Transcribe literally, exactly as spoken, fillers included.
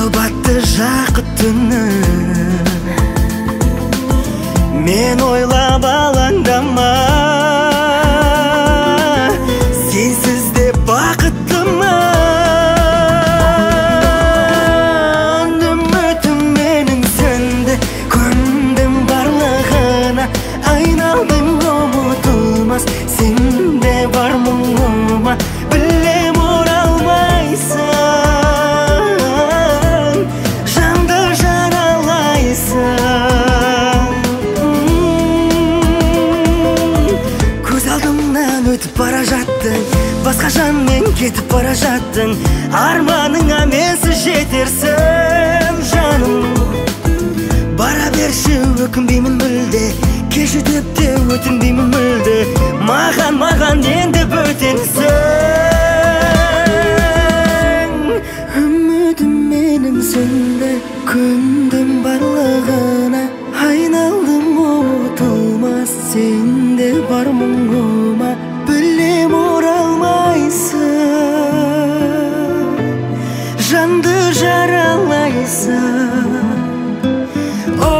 батты жақұт түні, мен ойлап алаңдама, сенсіз де бақыттыма. Үмітім менің сөнді, көндім барлығына, айналдым ұмытылмас, сенде бар мұңыма. Білем оралмайсың, жанды жаралайсың. Көз алдымнан өтіп бара жаттың, басқа жанмен кетіп бара жаттың, арманыңа менсіз жетерсің жаным. Бара берші, өкінбеймін мүлде, кешір деп те өтінбеймін мүлде, маған маған енді бөтенсің. Үмітім менің сөнді, көндім барлығына, айналдым ұмытылмас, сенде бар мұңыма. Білем оралмайсың, жанды жаралайсың.